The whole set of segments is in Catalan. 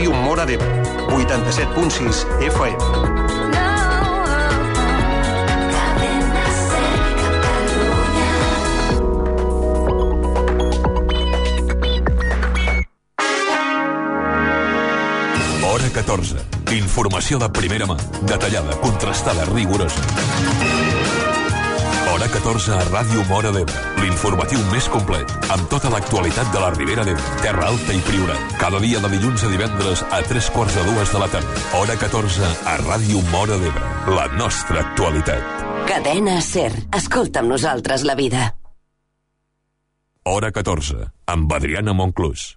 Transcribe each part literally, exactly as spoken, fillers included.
Ràdio Móra d'Ebre, vuitanta-set punt sis F M. Hora catorze. Informació de primera mà, detallada, contrastada, rigorosa. Hora catorze a Ràdio Móra d'Ebre. L'informatiu més complet, amb tota l'actualitat de la Ribera d'Ebre, Terra Alta i Priorat. Cada dia de dilluns a divendres a tres quarts de dues de la tarda. Hora catorze a Ràdio Móra d'Ebre. La nostra actualitat. Cadena SER. Escolta amb nosaltres la vida. Hora catorze, amb Adriana Monclús.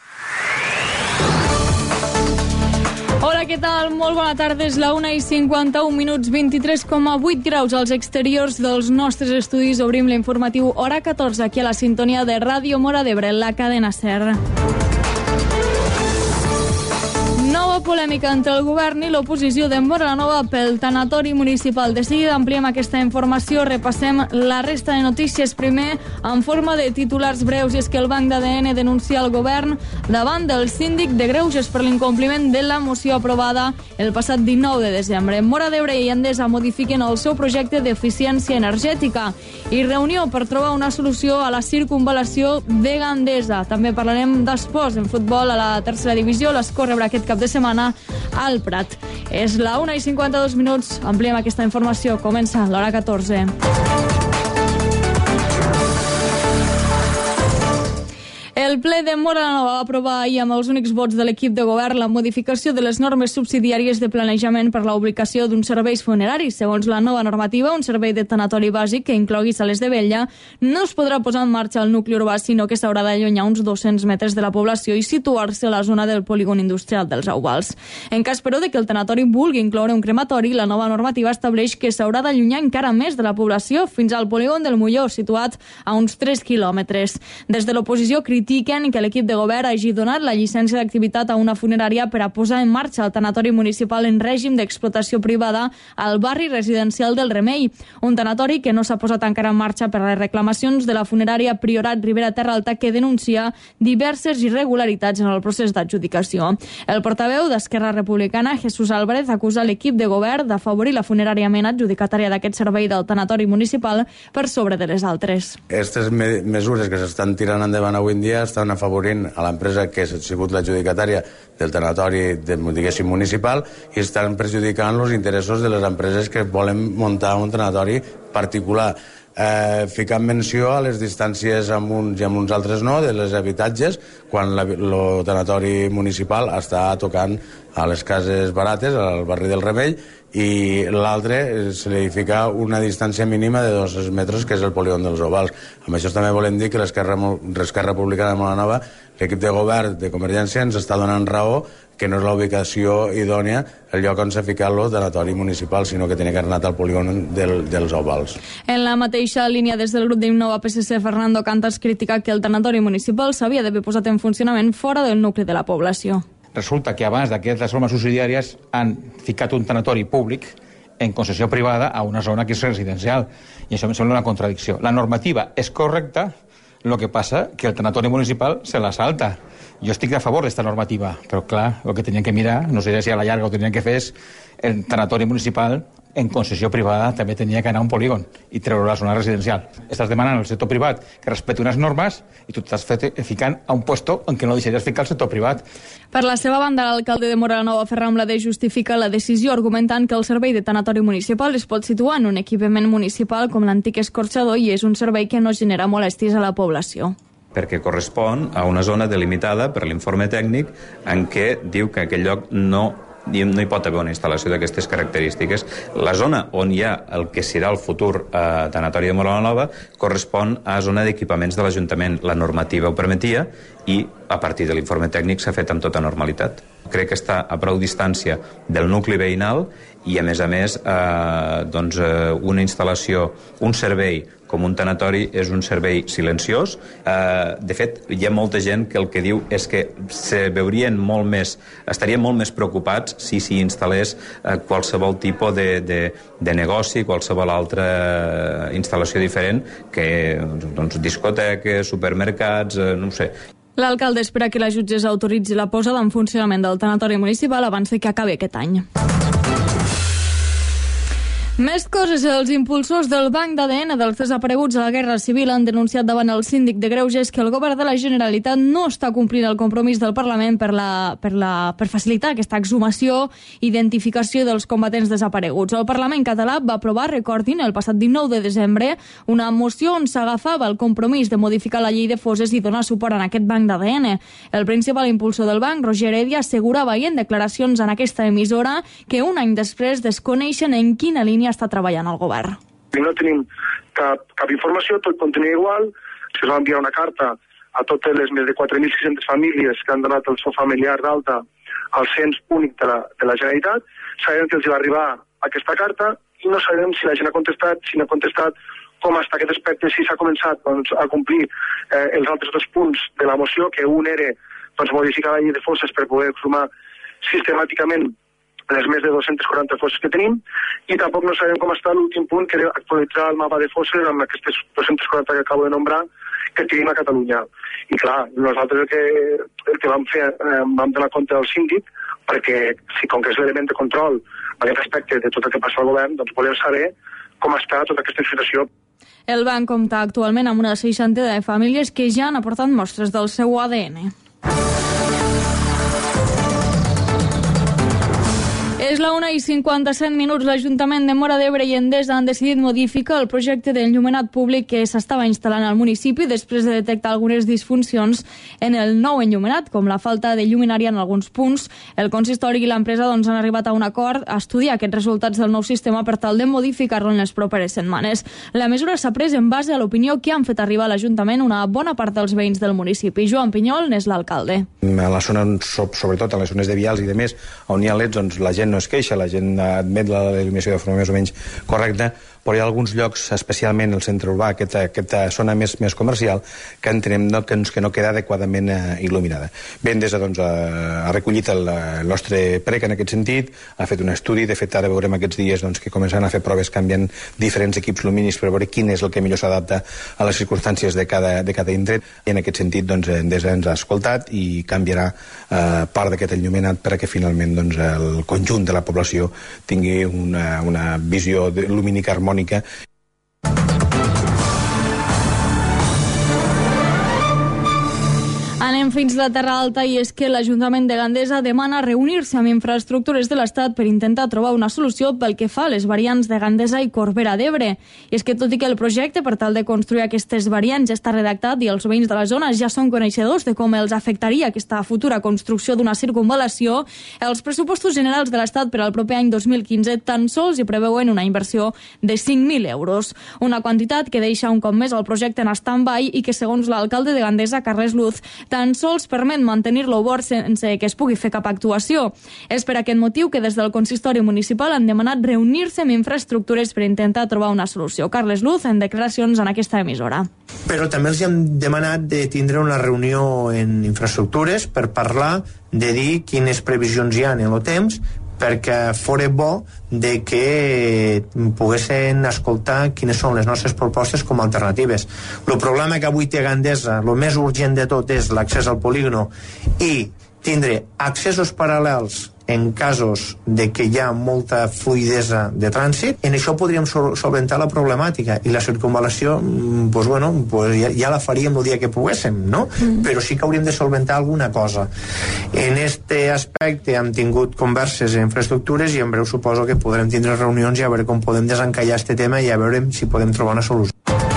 Hola, què tal? Molt bona tarda. És la una i cinquanta-un minuts, vint-i-tres coma vuit graus als exteriors dels nostres estudis. Obrim l'informatiu Hora catorze aquí a la sintonia de Ràdio Móra d'Ebre, la cadena SER. Nova polèmica entre el govern i l'oposició de Móra la Nova pel tanatori municipal. De seguida ampliem aquesta informació, repassem la resta de notícies. Primer, en forma de titulars breus, i és que el Banc d'A D N denuncia el govern davant del síndic de Greuges per l'incompliment de la moció aprovada el passat dinou de desembre. Móra d'Ebre i Endesa modifiquen el seu projecte d'eficiència energètica i reunió per trobar una solució a la circunvalació de Gandesa. També parlarem d'esports en futbol a la tercera divisió. L'Escó rebrà aquest cap de setmana al Prat. És la una i cinquanta-dos minuts. Ampliem aquesta informació. Comença l'Hora catorze. El ple de Móra la Nova va aprovar ahir amb els únics vots de l'equip de govern la modificació de les normes subsidiàries de planejament per la ubicació d'uns serveis funeraris. Segons la nova normativa, un servei de tanatori bàsic que inclogui sales de vetlla no es podrà posar en marxa al nucli urbà, sinó que s'haurà d'allunyar uns dos-cents metres de la població i situar-se a la zona del polígon industrial dels Auvals. En cas, però, de que el tanatori vulgui incloure un crematori, la nova normativa estableix que s'haurà d'allunyar encara més de la població fins al polígon del Molló, situat a uns tres quilòmetres. Des de l'oposició critiquen que l'equip de govern hagi donat la llicència d'activitat a una funerària per a posar en marxa el tanatori municipal en règim d'explotació privada al barri residencial del Remei, un tanatori que no s'ha posat encara en marxa per les reclamacions de la funerària Priorat Ribera Terra Alta, que denuncia diverses irregularitats en el procés d'adjudicació. El portaveu d'Esquerra Republicana, Jesús Álvarez, acusa l'equip de govern d'afavorir la funerària mena adjudicatària d'aquest servei del tanatori municipal per sobre de les altres. Aquestes me mesures que s'estan tirant endavant avui en dia estan afavorint a l'empresa que ha sigut l'adjudicatària del tanatori, de, diguéssim, municipal, i estan perjudicant els interessos de les empreses que volen muntar un tanatori particular. Eh, ficant menció a les distàncies amb uns i amb uns altres no, de les habitatges, quan el tanatori municipal està tocant a les cases barates, al barri del Remei, i l'altre se li fica una distància mínima de dos metres, que és el polígon dels Ovals. Amb això també volem dir que l'Esquerra Republicana de Móra la Nova, l'equip de govern de Convergència, ens està donant raó que no és la ubicació idònia el lloc on s'ha ficat el tanatori municipal, sinó que tenia que anar al polígon del, dels Ovals. En la mateixa línia, des del grup d'Innova P S C, Fernando Cantas critica que el tanatori municipal s'havia d'haver posat en funcionament fora del nucli de la població. Resulta que abans d'aquestes normes subsidiàries han ficat un tanatori públic en concessió privada a una zona que és residencial, i això em sembla una contradicció. La normativa és correcta, el que passa que el tanatori municipal se la salta. Jo estic a favor d'esta normativa, però clar, el que tenien que mirar, no sé si a la llarga ho tenien que fer, és el tanatori municipal en concessió privada també tenia que anar a un polígon i treure la zona residencial. Estàs demanant al sector privat que respecti unes normes i tu t'estàs ficant a un puesto en què no deixaries ficar el sector privat. Per la seva banda, l'alcalde de Móra la Nova, Ferran Bladé, justifica la decisió argumentant que el servei de tanatori municipal es pot situar en un equipament municipal com l'antic escorxador i és un servei que no genera molèsties a la població. Perquè correspon a una zona delimitada per l'informe tècnic en què diu que aquell lloc no no hi pot haver una instal·lació d'aquestes característiques. La zona on hi ha el que serà el futur eh, tanatori de Móra la Nova correspon a zona d'equipaments de l'Ajuntament. La normativa ho permetia i a partir de l'informe tècnic s'ha fet amb tota normalitat. Crec que està a prou distància del nucli veïnal i, a més a més, eh, doncs, eh, una instal·lació, un servei com un tanatori és un servei silenciós. Eh, de fet, hi ha molta gent que el que diu és que se veurien molt més, estarien molt més preocupats si s'hi instal·lés eh, qualsevol tipus de, de, de negoci, qualsevol altra instal·lació diferent que doncs, discoteques, supermercats, eh, no ho sé. L'alcalde espera que la jutgessa autoritzi la posada en funcionament del tanatori municipal abans de que acabi aquest any. Més coses. Els impulsors del Banc d'A D N dels desapareguts a la Guerra Civil han denunciat davant el síndic de Greuges que el govern de la Generalitat no està complint el compromís del Parlament per, la, per, la, per facilitar aquesta exhumació i identificació dels combatents desapareguts. El Parlament català va aprovar, recordin, el passat dinou de desembre, una moció on s'agafava el compromís de modificar la llei de fosses i donar suport en aquest Banc d'A D N. El principal impulsor del banc, Roger Heredia, assegurava ahir en declaracions en aquesta emissora que un any després desconeixen en quina línia està treballant el govern. No tenim cap, cap informació, tot continua igual. Es va enviar una carta a totes les més de quatre mil sis-centes famílies que han donat el seu familiar d'alta al cens únic de la, de la Generalitat. Sabem que els va arribar aquesta carta i no sabem si la gent ha contestat, si no ha contestat, com està aquest aspecte, si s'ha començat doncs, a complir eh, els altres dos punts de la moció, que un era doncs, modificar la llei de fosses per poder exhumar sistemàticament les més de dues-centes quaranta fosses que tenim, i tampoc no sabem com està l'últim punt, que era actualitzar el mapa de fosses amb aquestes dues-centes quaranta que acabo de nombrar, que tenim a Catalunya. I clar, nosaltres el que, el que vam fer, eh, vam donar compte del síndic, perquè si com que és l'element de control a aquest respecte de tot el que passa al govern, doncs volem saber com està tota aquesta situació. El banc compta actualment amb una seixantena de famílies que ja han aportat mostres del seu A D N. És la una i cinquanta-set minuts. L'Ajuntament de Móra d'Ebre i Endesa han decidit modificar el projecte d'enllumenat públic que s'estava instal·lant al municipi després de detectar algunes disfuncions en el nou enllumenat, com la falta de lluminària en alguns punts. El consistori i l'empresa doncs, han arribat a un acord a estudiar aquests resultats del nou sistema per tal de modificar-lo en les properes setmanes. La mesura s'ha pres en base a l'opinió que han fet arribar a l'Ajuntament una bona part dels veïns del municipi. Joan Pinyol n'és l'alcalde. A la zona, sobretot a les zones de vials i de més, on hi ha leds, doncs la gent no es queixa, la gent admet la il·luminació de forma més o menys correcta, però hi ha alguns llocs, especialment el centre urbà, aquesta, aquesta zona més, més comercial, que entenem no, que, que no queda adequadament eh, il·luminada. Bé, Endesa doncs, ha, ha recollit el, el nostre prec en aquest sentit, ha fet un estudi, de fet ara veurem aquests dies doncs, que començaran a fer proves canviant diferents equips luminis per veure quin és el que millor s'adapta a les circumstàncies de cada, de cada indret, i en aquest sentit doncs, Endesa ens ha escoltat i canviarà eh, part d'aquest enllumenat perquè finalment doncs, el conjunt de la població tingui una, una visió lumínica harmònica. Anem fins a la Terra Alta, i és que l'Ajuntament de Gandesa demana reunir-se amb infraestructures de l'Estat per intentar trobar una solució pel que fa a les variants de Gandesa i Corbera d'Ebre. I és que tot i que el projecte per tal de construir aquestes variants ja està redactat i els veïns de la zona ja són coneixedors de com els afectaria aquesta futura construcció d'una circunvalació, els pressupostos generals de l'Estat per al proper any dos mil quinze tan sols hi preveuen una inversió de cinc mil euros. Una quantitat que deixa un cop més el projecte en stand-by i que, segons l'alcalde de Gandesa, Carles Luz, tan sols permet mantenir-lo obert sense que es pugui fer cap actuació. És per aquest motiu que des del consistori municipal han demanat reunir-se amb infraestructures per intentar trobar una solució. Carles Luz, en declaracions en aquesta emissora. Però també els hem demanat de tindre una reunió en infraestructures per parlar de dir quines previsions hi ha en el temps, perquè fora bo de que poguessin escoltar quines són les nostres propostes com a alternatives. El problema que avui té Gandesa, el més urgent de tot, és l'accés al polígono i tindre accessos paral·lels en casos de que hi ha molta fluidesa de trànsit. En això podríem solventar la problemàtica, i la circunvalació pues bueno, pues ja, ja la faríem el dia que poguéssim, no? Mm. Però sí que hauríem de solventar alguna cosa. En este aspecte hem tingut converses en infraestructures i en breu suposo que podrem tindre reunions i a veure com podem desencallar este tema i a veure si podem trobar una solució.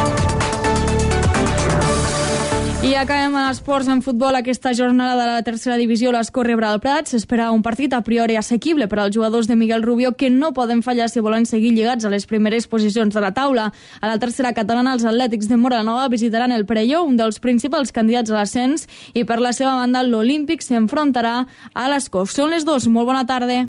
I acabem en esports. En futbol, aquesta jornada de la tercera divisió l'Escó rebrà el Prat. S'espera un partit a priori assequible per als jugadors de Miguel Rubio, que no poden fallar si volen seguir lligats a les primeres posicions de la taula. A la tercera catalana, els Atlètics de Móra-la-Nova visitaran el Perelló, un dels principals candidats a l'ascens, i per la seva banda l'Olímpic s'enfrontarà a l'Escó. Són les dues. Molt bona tarda.